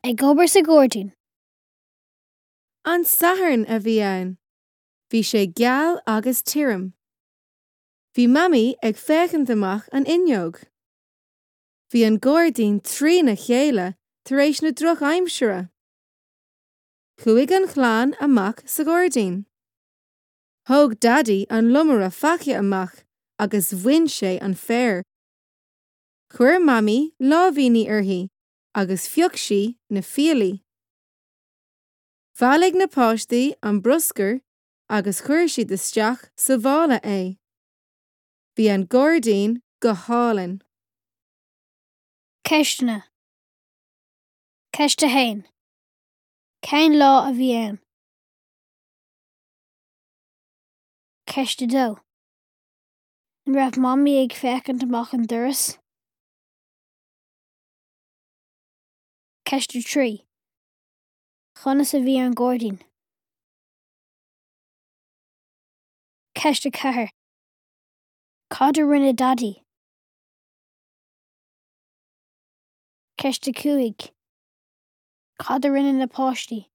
Ag obair sa Gordon. An saharn a bhí ann. Bhí sé geal agus tirim. Bhí mammy ag féchant amach an inneog. Bhí an Gordon trína chéile tar éis na droch aimsire. Chuaigh an chláán amach sa Gordon. Thóg Daddy an lumara fache amach agus bhain sé an fér. Chuir mammy lámhíní uirthi agus phioc sí na fialaí. Bhailligh na páistí an bruscar agus chuir siad isteach sa bhála é. Bhí an Gordon go hálainn. Ceistena. Ceiste hain. Cén lá a bhí ann. Ceiste dó. An raibh mammy ag féchant amach an doras. Ceiste trí. Chonas a bhí an Gordon. Ceiste ceathair. Cad a rinne Daddy. Ceiste cúig. Cad a rinne na páistí.